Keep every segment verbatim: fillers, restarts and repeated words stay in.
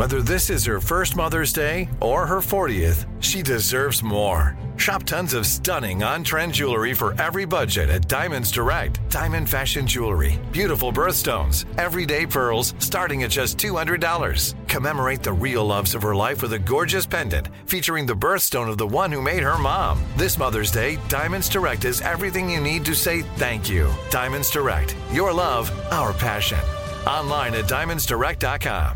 Whether this is her first Mother's Day or her fortieth, she deserves more. Shop tons of stunning on-trend jewelry for every budget at Diamonds Direct. Diamond fashion jewelry, beautiful birthstones, everyday pearls starting at just two hundred dollars. Commemorate the real loves of her life with a gorgeous pendant featuring the birthstone of the one who made her mom. This Mother's Day, Diamonds Direct is everything you need to say thank you. Diamonds Direct, your love, our passion. Online at diamonds direct dot com.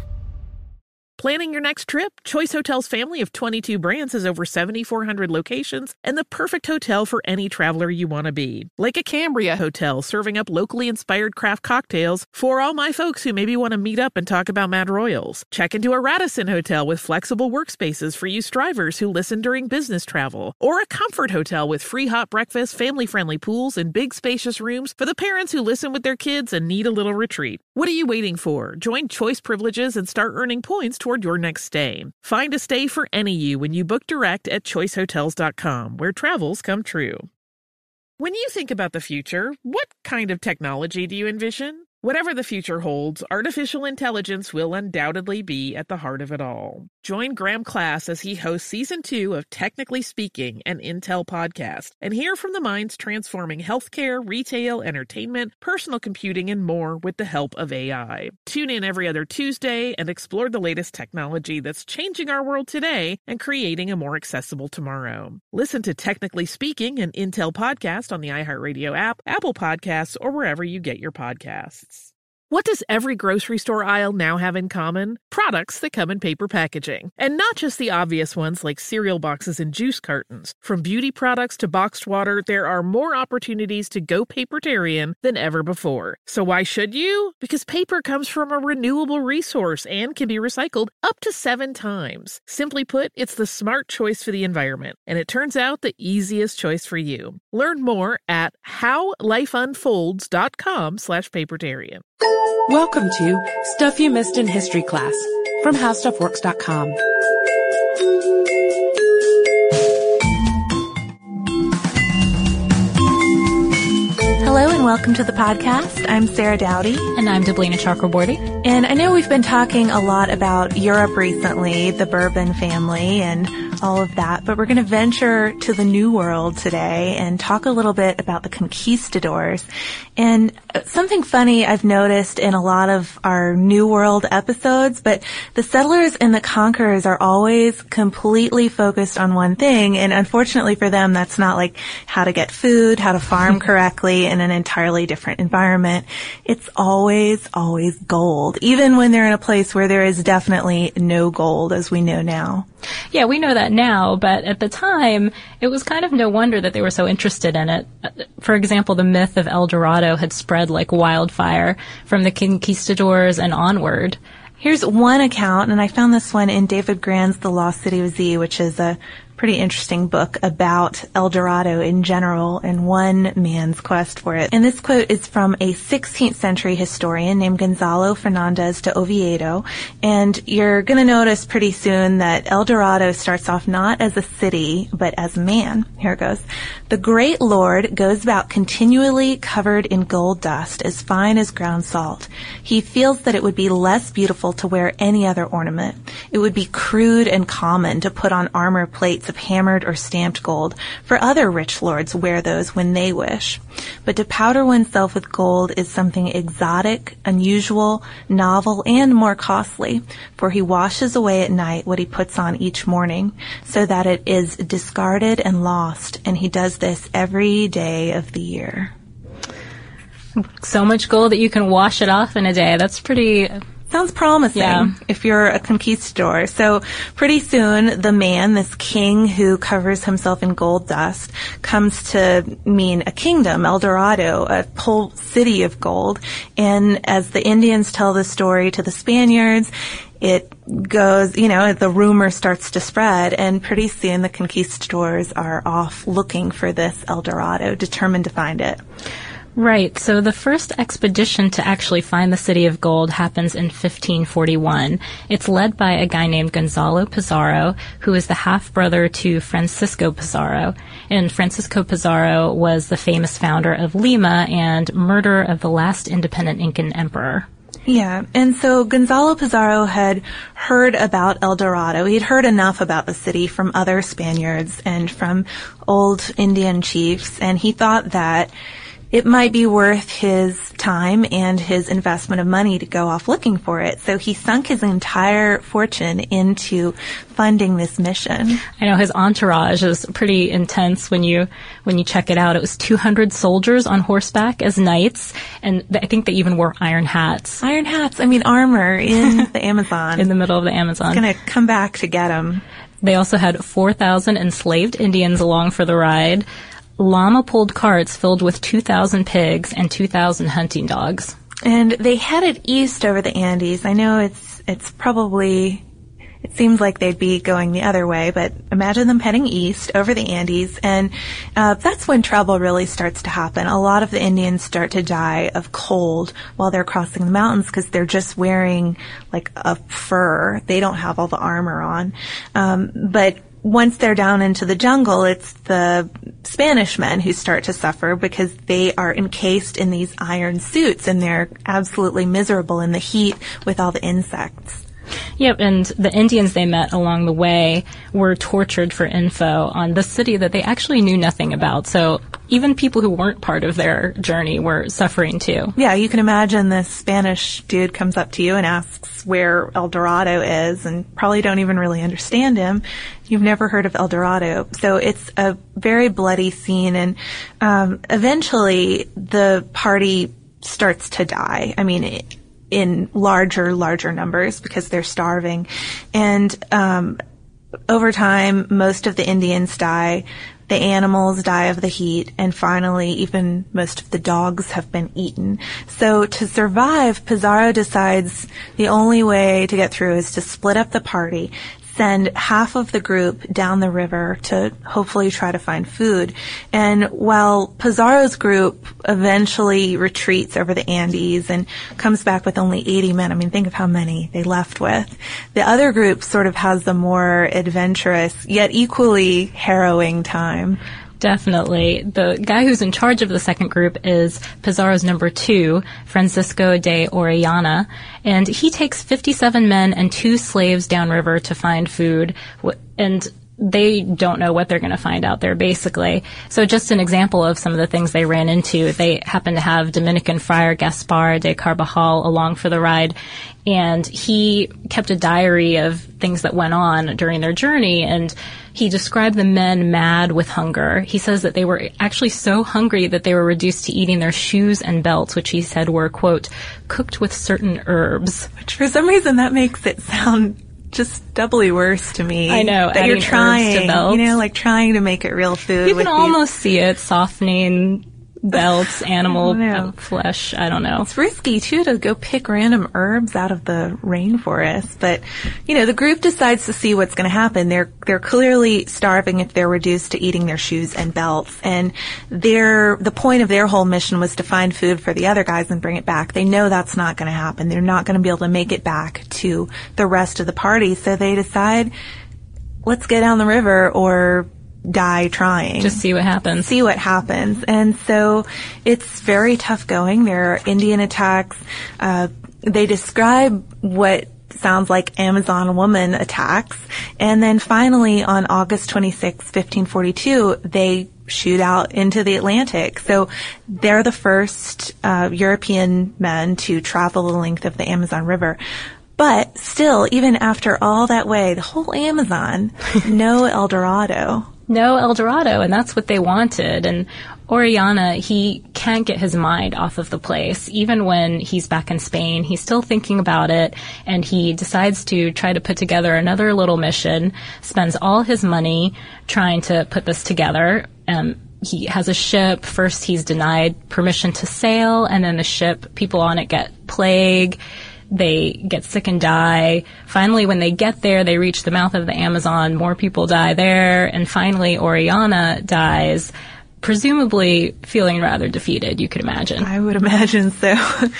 Planning your next trip? Choice Hotels' family of twenty-two brands has over seven thousand four hundred locations and the perfect hotel for any traveler you want to be. Like a Cambria Hotel, serving up locally inspired craft cocktails for all my folks who maybe want to meet up and talk about Mad Royals. Check into a Radisson Hotel with flexible workspaces for you strivers who listen during business travel. Or a Comfort Hotel with free hot breakfast, family-friendly pools, and big spacious rooms for the parents who listen with their kids and need a little retreat. What are you waiting for? Join Choice Privileges and start earning points toward your next stay. Find a stay for any you when you book direct at choice hotels dot com, where travels come true. When you think about the future, what kind of technology do you envision? Whatever the future holds, artificial intelligence will undoubtedly be at the heart of it all. Join Graham Class as he hosts Season two of Technically Speaking, an Intel podcast, and hear from the minds transforming healthcare, retail, entertainment, personal computing, and more with the help of A I. Tune in every other Tuesday and explore the latest technology that's changing our world today and creating a more accessible tomorrow. Listen to Technically Speaking, an Intel podcast on the iHeartRadio app, Apple Podcasts, or wherever you get your podcasts. What does every grocery store aisle now have in common? Products that come in paper packaging. And not just the obvious ones like cereal boxes and juice cartons. From beauty products to boxed water, there are more opportunities to go papertarian than ever before. So why should you? Because paper comes from a renewable resource and can be recycled up to seven times. Simply put, it's the smart choice for the environment. And it turns out the easiest choice for you. Learn more at how life unfolds dot com slash papertarian. Welcome to Stuff You Missed in History Class from how stuff works dot com. Hello and welcome to the podcast. I'm Sarah Dowdy. And I'm Deblina Chakraborty. And I know we've been talking a lot about Europe recently, the Bourbon family and all of that, but we're going to venture to the New World today and talk a little bit about the conquistadors. And something funny I've noticed in a lot of our New World episodes, but the settlers and the conquerors are always completely focused on one thing, and unfortunately for them, that's not like how to get food, how to farm correctly in an entirely different environment. It's always, always gold, even when they're in a place where there is definitely no gold, as we know now. Yeah, we know that now, but at the time, it was kind of no wonder that they were so interested in it. For example, the myth of El Dorado had spread like wildfire from the conquistadors and onward. Here's one account, and I found this one in David Grann's The Lost City of Z, which is a pretty interesting book about El Dorado in general and one man's quest for it. And this quote is from a sixteenth century historian named Gonzalo Fernandez de Oviedo. And you're going to notice pretty soon that El Dorado starts off not as a city, but as a man. Here it goes. The great lord goes about continually covered in gold dust, as fine as ground salt. He feels that it would be less beautiful to wear any other ornament. It would be crude and common to put on armor plates of hammered or stamped gold, for other rich lords wear those when they wish. But to powder oneself with gold is something exotic, unusual, novel, and more costly, for he washes away at night what he puts on each morning, so that it is discarded and lost, and he does this every day of the year. So much gold that you can wash it off in a day. That's pretty... Sounds promising yeah. if you're a conquistador. So pretty soon, the man, this king who covers himself in gold dust, comes to mean a kingdom, El Dorado, a whole city of gold. And as the Indians tell the story to the Spaniards, it goes, you know, the rumor starts to spread, and pretty soon the conquistadors are off looking for this El Dorado, determined to find it. Right. So the first expedition to actually find the City of Gold happens in fifteen forty-one. It's led by a guy named Gonzalo Pizarro, who is the half-brother to Francisco Pizarro. And Francisco Pizarro was the famous founder of Lima and murderer of the last independent Incan emperor. Yeah, and so Gonzalo Pizarro had heard about El Dorado. He'd heard enough about the city from other Spaniards and from old Indian chiefs, and he thought that it might be worth his time and his investment of money to go off looking for it. So he sunk his entire fortune into funding this mission. I know his entourage is pretty intense when you when you check it out. It was two hundred soldiers on horseback as knights, and I think they even wore iron hats. Iron hats, I mean armor in the Amazon. In the middle of the Amazon. It's going to come back to get them. They also had four thousand enslaved Indians along for the ride. Llama-pulled carts filled with two thousand pigs and two thousand hunting dogs. And they headed east over the Andes. I know it's it's probably, it seems like they'd be going the other way, but imagine them heading east over the Andes, and uh, that's when trouble really starts to happen. A lot of the Indians start to die of cold while they're crossing the mountains because they're just wearing like a fur. They don't have all the armor on. Um, but once they're down into the jungle, it's the Spanish men who start to suffer because they are encased in these iron suits and they're absolutely miserable in the heat with all the insects. Yep, and the Indians they met along the way were tortured for info on the city that they actually knew nothing about. So even people who weren't part of their journey were suffering too. Yeah, you can imagine this Spanish dude comes up to you and asks where El Dorado is and probably don't even really understand him. You've never heard of El Dorado. So it's a very bloody scene, and um, eventually the party starts to die. I mean, it, in larger, larger numbers because they're starving. And um, over time, most of the Indians die. The animals die of the heat. And finally, even most of the dogs have been eaten. So to survive, Pizarro decides the only way to get through is to split up the party, send half of the group down the river to hopefully try to find food. And while Pizarro's group eventually retreats over the Andes and comes back with only eighty men, I mean, think of how many they left with. The other group sort of has the more adventurous, yet equally harrowing time. Definitely. The guy who's in charge of the second group is Pizarro's number two, Francisco de Orellana, and he takes fifty-seven men and two slaves downriver to find food, and they don't know what they're going to find out there, basically. So just an example of some of the things they ran into. They happen to have Dominican friar Gaspar de Carvajal along for the ride, and he kept a diary of things that went on during their journey, and he described the men mad with hunger. He says that they were actually so hungry that they were reduced to eating their shoes and belts, which he said were, quote, cooked with certain herbs. Which for some reason that makes it sound just doubly worse to me. I know, that you're trying, herbs to belts. You know, like trying to make it real food. You with can almost these... see it softening belts, animal I flesh. I don't know. It's risky too to go pick random herbs out of the rainforest, but you know, the group decides to see what's going to happen. They're they're clearly starving if they're reduced to eating their shoes and belts, and their the point of their whole mission was to find food for the other guys and bring it back. They know that's not going to happen. They're not going to be able to make it back to the rest of the party, so they decide, let's get down the river or die trying. Just see what happens. See what happens. And so it's very tough going. There are Indian attacks. Uh, they describe what sounds like Amazon woman attacks. And then finally on August twenty-sixth, fifteen forty-two, they shoot out into the Atlantic. So they're the first uh, European men to travel the length of the Amazon River. But still, even after all that way, the whole Amazon, no El Dorado. No El Dorado, and that's what they wanted. And Orellana, he can't get his mind off of the place. Even when he's back in Spain, he's still thinking about it, and he decides to try to put together another little mission, spends all his money trying to put this together. Um, he has a ship. First, he's denied permission to sail, and then the ship, people on it get plague. They get sick and die. Finally, when they get there, they reach the mouth of the Amazon. More people die there. And finally, Orellana dies, presumably feeling rather defeated, you could imagine. I would imagine so.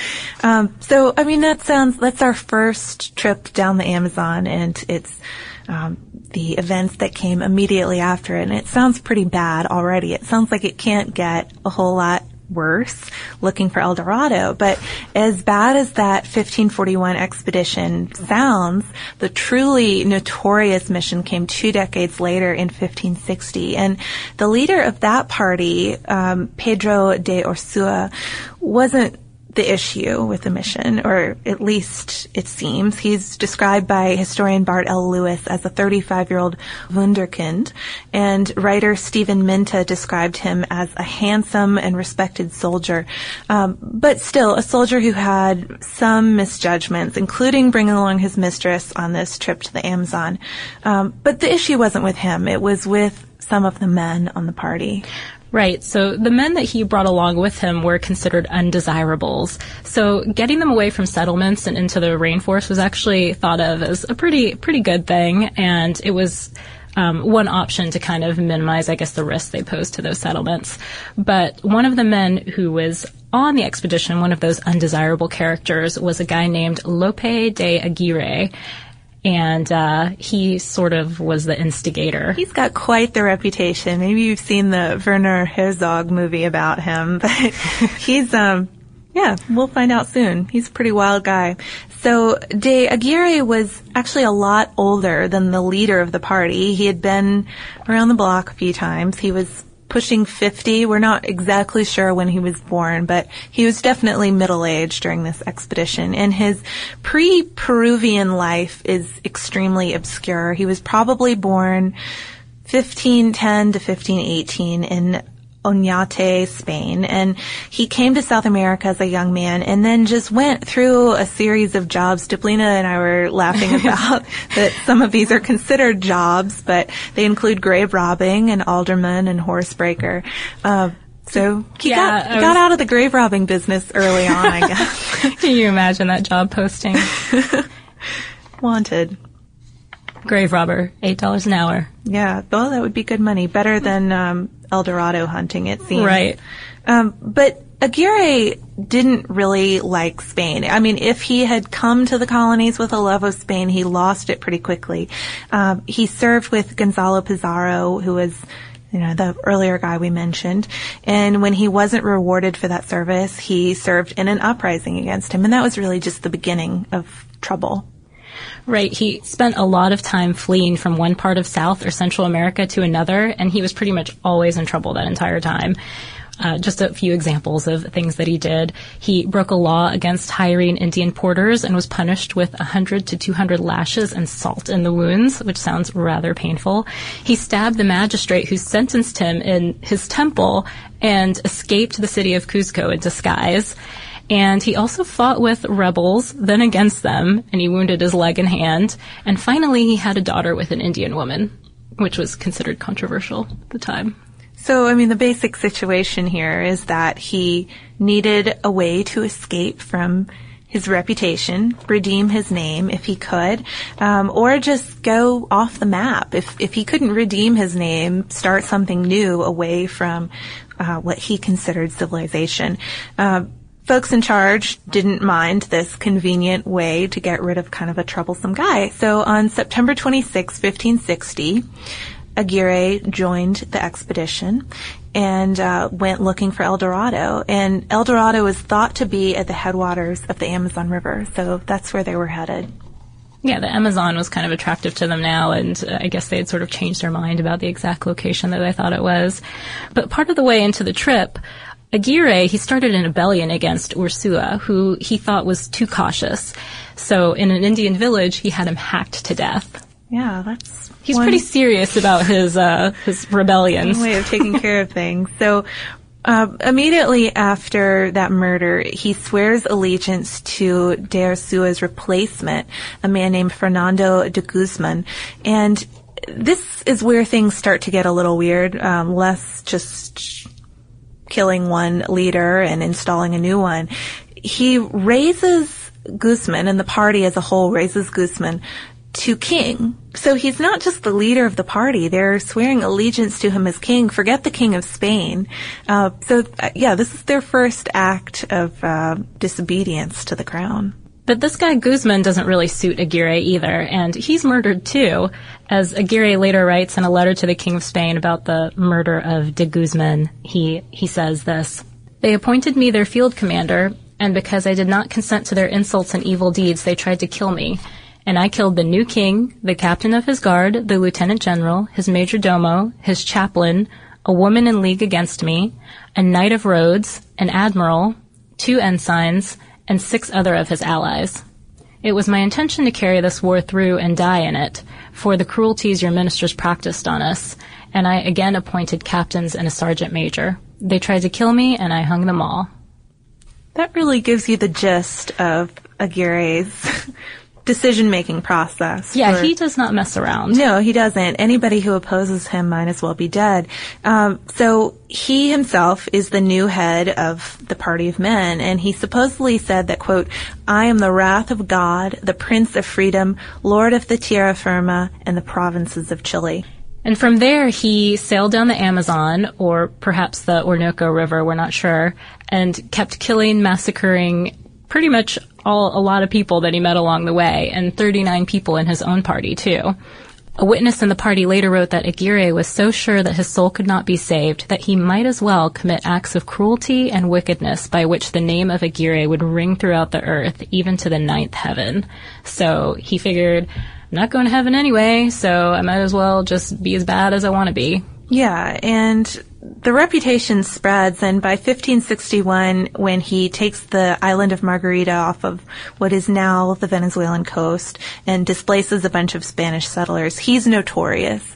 um, so, I mean, that sounds, that's our first trip down the Amazon, and it's um, the events that came immediately after it. And it sounds pretty bad already. It sounds like it can't get a whole lot worse, looking for El Dorado. But as bad as that fifteen forty-one expedition sounds, the truly notorious mission came two decades later in fifteen sixty. And the leader of that party, um, Pedro de Ursua, wasn't the issue with the mission, or at least it seems. He's described by historian Bart L. Lewis as a thirty-five-year-old wunderkind, and writer Stephen Minta described him as a handsome and respected soldier, um, but still a soldier who had some misjudgments, including bringing along his mistress on this trip to the Amazon. Um, but the issue wasn't with him. It was with some of the men on the party. Right. So the men that he brought along with him were considered undesirables. So getting them away from settlements and into the rainforest was actually thought of as a pretty, pretty good thing. And it was um, one option to kind of minimize, I guess, the risks they posed to those settlements. But one of the men who was on the expedition, one of those undesirable characters, was a guy named Lope de Aguirre. And uh he sort of was the instigator. He's got quite the reputation. Maybe you've seen the Werner Herzog movie about him, but he's, um yeah, we'll find out soon. He's a pretty wild guy. So de Aguirre was actually a lot older than the leader of the party. He had been around the block a few times. He was pushing fifty. We're not exactly sure when he was born, but he was definitely middle-aged during this expedition. And his pre-Peruvian life is extremely obscure. He was probably born fifteen ten to fifteen eighteen in Oñate, Spain, and he came to South America as a young man and then just went through a series of jobs. Deplina and I were laughing about that some of these are considered jobs, but they include grave robbing and alderman and horsebreaker. Uh, so he yeah, got, was, got out of the grave robbing business early on, I guess. Can you imagine that job posting? Wanted. Grave robber, eight dollars an hour. Yeah, well, that would be good money. Better than um, El Dorado hunting, it seems. Right. Um, but Aguirre didn't really like Spain. I mean, if he had come to the colonies with a love of Spain, he lost it pretty quickly. Um, he served with Gonzalo Pizarro, who was, you know, the earlier guy we mentioned. And when he wasn't rewarded for that service, he served in an uprising against him. And that was really just the beginning of trouble. Right. He spent a lot of time fleeing from one part of South or Central America to another, and he was pretty much always in trouble that entire time. Uh, just a few examples of things that he did. He broke a law against hiring Indian porters and was punished with one hundred to two hundred lashes and salt in the wounds, which sounds rather painful. He stabbed the magistrate who sentenced him in his temple and escaped the city of Cuzco in disguise. And he also fought with rebels, then against them, and he wounded his leg and hand. And finally, he had a daughter with an Indian woman, which was considered controversial at the time. So, I mean, the basic situation here is that he needed a way to escape from his reputation, redeem his name if he could, um, or just go off the map. If if he couldn't redeem his name, start something new away from uh, what he considered civilization. Uh, Folks in charge didn't mind this convenient way to get rid of kind of a troublesome guy. So on September twenty-sixth, fifteen sixty, Aguirre joined the expedition and uh, went looking for El Dorado. And El Dorado is thought to be at the headwaters of the Amazon River, so that's where they were headed. Yeah, the Amazon was kind of attractive to them now, and uh, I guess they had sort of changed their mind about the exact location that they thought it was. But part of the way into the trip, Aguirre, he started an rebellion against Ursua, who he thought was too cautious. So in an Indian village, he had him hacked to death. Yeah, that's... He's one, pretty serious about his uh, his rebellions. One way of taking care of things. So uh, immediately after that murder, he swears allegiance to de Ursua's replacement, a man named Fernando de Guzman. And this is where things start to get a little weird, um, less just killing one leader and installing a new one. He raises Guzman, and the party as a whole raises Guzman to king. So he's not just the leader of the party. They're swearing allegiance to him as king. Forget the king of Spain. Uh, so, uh, yeah, this is their first act of uh, disobedience to the crown. But this guy Guzman doesn't really suit Aguirre either, and he's murdered too, as Aguirre later writes in a letter to the King of Spain about the murder of de Guzman. He he says this: They appointed me their field commander, and because I did not consent to their insults and evil deeds, they tried to kill me. And I killed the new king, the captain of his guard, the lieutenant general, his major domo, his chaplain, a woman in league against me, a knight of Rhodes, an admiral, two ensigns, and six other of his allies. It was my intention to carry this war through and die in it, for the cruelties your ministers practiced on us, and I again appointed captains and a sergeant major. They tried to kill me, and I hung them all. That really gives you the gist of Aguirre's decision-making process. Yeah, for, he does not mess around. No, he doesn't. Anybody who opposes him might as well be dead. Um, so he himself is the new head of the Party of Men, and he supposedly said that, quote, I am the wrath of God, the Prince of Freedom, Lord of the Tierra Firma, and the provinces of Chile. And from there, he sailed down the Amazon, or perhaps the Orinoco River, we're not sure, and kept killing, massacring pretty much all, a lot of people that he met along the way, and thirty-nine people in his own party, too. A witness in the party later wrote that Aguirre was so sure that his soul could not be saved that he might as well commit acts of cruelty and wickedness by which the name of Aguirre would ring throughout the earth, even to the ninth heaven. So he figured, I'm not going to heaven anyway, so I might as well just be as bad as I want to be. Yeah, and the reputation spreads, and by fifteen sixty-one, when he takes the island of Margarita off of what is now the Venezuelan coast and displaces a bunch of Spanish settlers, he's notorious.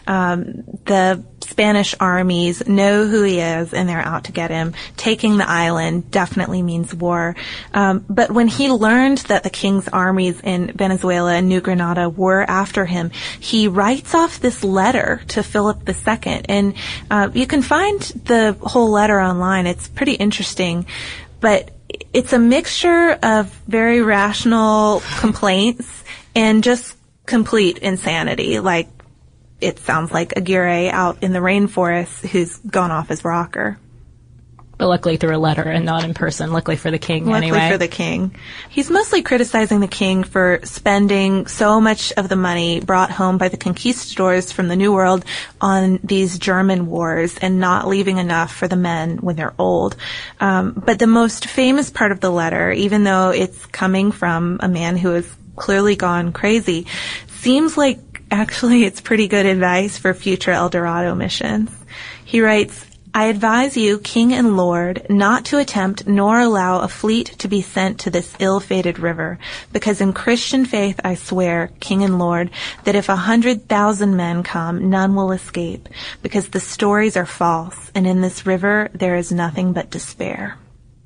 Um, the Spanish armies know who he is, and they're out to get him. Taking the island definitely means war. Um, but when he learned that the king's armies in Venezuela and New Granada were after him, he writes off this letter to Philip the Second. And uh, you can find the whole letter online. It's pretty interesting. But it's a mixture of very rational complaints and just complete insanity. Like, it sounds like Aguirre out in the rainforest who's gone off his rocker. But luckily through a letter and not in person. Luckily for the king, luckily anyway. Luckily for the king. He's mostly criticizing the king for spending so much of the money brought home by the conquistadors from the New World on these German wars and not leaving enough for the men when they're old. Um, but the most famous part of the letter, even though it's coming from a man who has clearly gone crazy, seems like actually it's pretty good advice for future El Dorado missions. He writes, I advise you, King and Lord, not to attempt nor allow a fleet to be sent to this ill-fated river, because in Christian faith I swear, King and Lord, that if a hundred thousand men come, none will escape, because the stories are false, and in this river there is nothing but despair.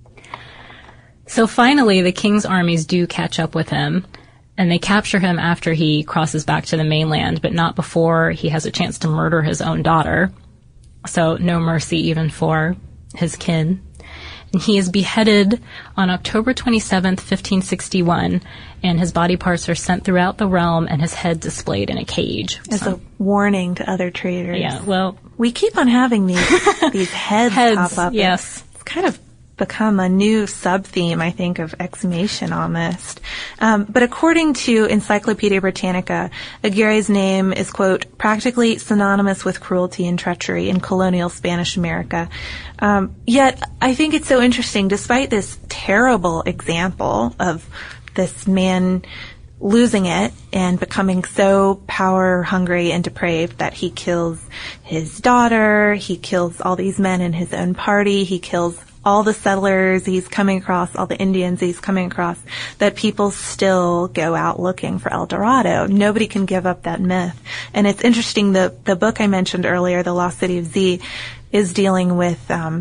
So finally, the king's armies do catch up with him, and they capture him after he crosses back to the mainland, but not before he has a chance to murder his own daughter. So no mercy even for his kin. And he is beheaded on October twenty-seventh, fifteen sixty-one, and his body parts are sent throughout the realm and his head displayed in a cage. As so, a warning to other traitors. Yeah, well... We keep on having these these heads, heads pop up. Yes. It's kind of become a new sub-theme, I think, of exhumation almost. Um, but according to Encyclopedia Britannica, Aguirre's name is, quote, practically synonymous with cruelty and treachery in colonial Spanish America. Um, yet, I think it's so interesting, despite this terrible example of this man losing it and becoming so power-hungry and depraved that he kills his daughter, he kills all these men in his own party, he kills all the settlers he's coming across, all the Indians he's coming across, that people still go out looking for El Dorado. Nobody can give up that myth. And it's interesting, the, the book I mentioned earlier, The Lost City of Z, is dealing with um,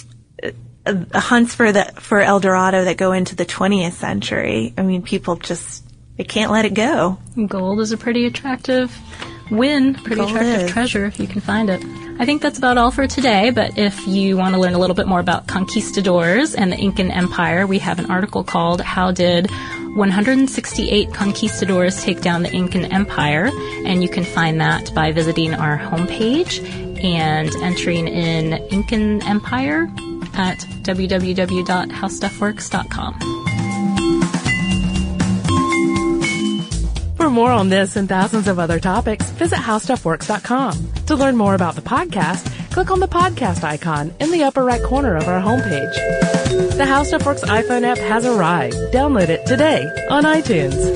uh, hunts for the for El Dorado that go into the twentieth century. I mean, people just, they can't let it go. Gold is a pretty attractive win, pretty Gold attractive is. treasure if you can find it. I think that's about all for today, but if you want to learn a little bit more about conquistadors and the Incan Empire, we have an article called How Did one hundred sixty-eight Conquistadors Take Down the Incan Empire? And you can find that by visiting our homepage and entering in Incan Empire at w w w dot how stuff works dot com. For more on this and thousands of other topics, visit how stuff works dot com. To learn more about the podcast click on the podcast icon in the upper right corner of our homepage. The How Stuff Works iPhone app has arrived. Download it today on iTunes.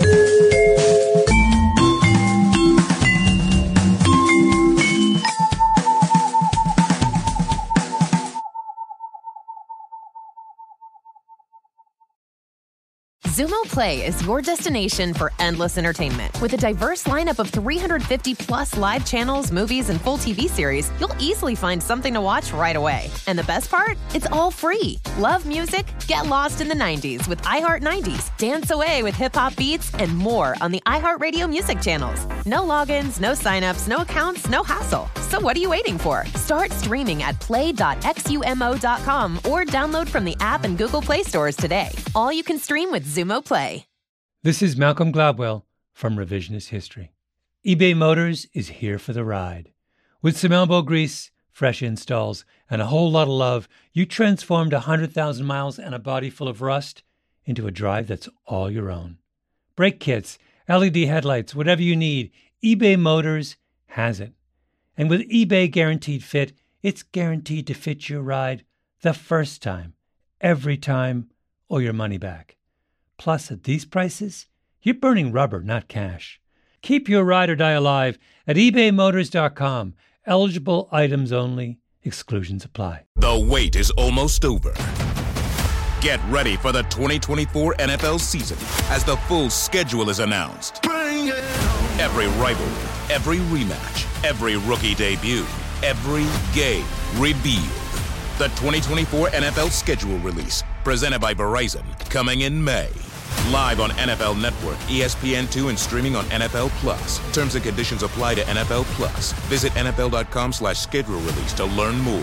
Xumo Play is your destination for endless entertainment. With a diverse lineup of three hundred fifty plus live channels, movies, and full T V series, you'll easily find something to watch right away. And the best part? It's all free. Love music? Get lost in the nineties with iHeart nineties. Dance away with hip-hop beats and more on the iHeartRadio music channels. No logins, no signups, no accounts, no hassle. So what are you waiting for? Start streaming at play dot xumo dot com or download from the app and Google Play stores today. All you can stream with Xumo Play. This is Malcolm Gladwell from Revisionist History. eBay Motors is here for the ride. With some elbow grease, fresh installs, and a whole lot of love, you transformed one hundred thousand miles and a body full of rust into a drive that's all your own. Brake kits, L E D headlights, whatever you need, eBay Motors has it. And with eBay Guaranteed Fit, it's guaranteed to fit your ride the first time, every time, or your money back. Plus, at these prices, you're burning rubber, not cash. Keep your ride or die alive at ebay motors dot com. Eligible items only. Exclusions apply. The wait is almost over. Get ready for the twenty twenty-four N F L season as the full schedule is announced. Bring it on. Every rivalry, every rematch, every rookie debut, every game revealed. The twenty twenty-four N F L schedule release, presented by Verizon, coming in May. Live on N F L Network, E S P N two, and streaming on N F L Plus. Terms and conditions apply to N F L Plus. Visit N F L dot com slash schedule release to learn more.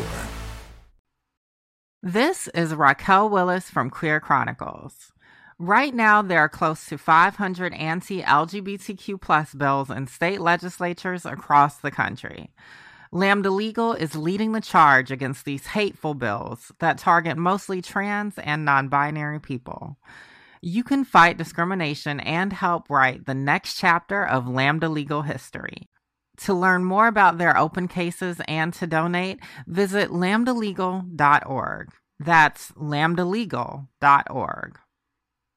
This is Raquel Willis from Queer Chronicles. Right now, there are close to five hundred anti-L G B T Q plus bills in state legislatures across the country. Lambda Legal is leading the charge against these hateful bills that target mostly trans and non-binary people. You can fight discrimination and help write the next chapter of Lambda Legal history. To learn more about their open cases and to donate, visit lambda legal dot org. That's lambda legal dot org.